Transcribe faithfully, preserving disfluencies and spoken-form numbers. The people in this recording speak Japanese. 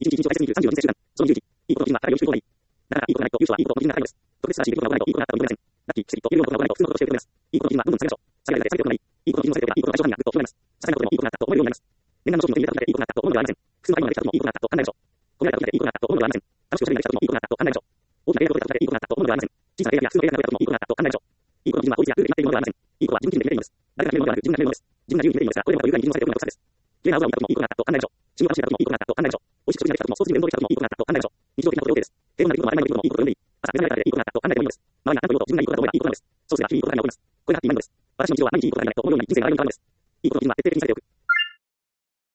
いちにちいちにちを大切にするさんじゅうよにせん習慣。そのにじゅうじ。いいことの基準は、ただより収穫がいい。だから、いいことがないと、優秀はいいことの基準が高いのです。特別なし、いいことが行わないと、いいことがあったと認めません。ラッキー、奇跡と、有料のことが行わないと、普通のことをしていると思います。いいことの基準はどんどん下げましょう。下げられたら下げることがない。いいことの基準を下げておけば、いいことが対象範囲がぐっと広がります。些細なことでもいいことがあったと思えるようになります。念願の商品の手に入れたことでいいことがあったと思うのではありません。複数の買い物ができたこともいいことがあったと考えましょう。込められた時でいいことがあったと思うのではありません。楽しくおしゃれになれたこともいいことがあったと考えましょう。大きなレールを出たことでいいことがあったと思うのではありません。小さなレールや普通のレールが増えたこともいいことがあったと考えましょう。いいことの基準は法律やルールで決まっているものではありません。いいことは自分自身で決めているのです。誰かが決めるのではなく、自分が決めるのです。自分が自由に決めているのですが、これでもまた不愉快に基準を下げておくのが草です。綺麗な青空を見たこともいいことがあったと考えましょう。趣味を楽しんでいたこともいいことがあったと考えましょう。美味しく食事ができたことも、スポーツに運動できたこともいいことがあったと考えましょう。日常的なことで OK です。平凡な出来事も曖昧な出来事もいいことを呼んでいます。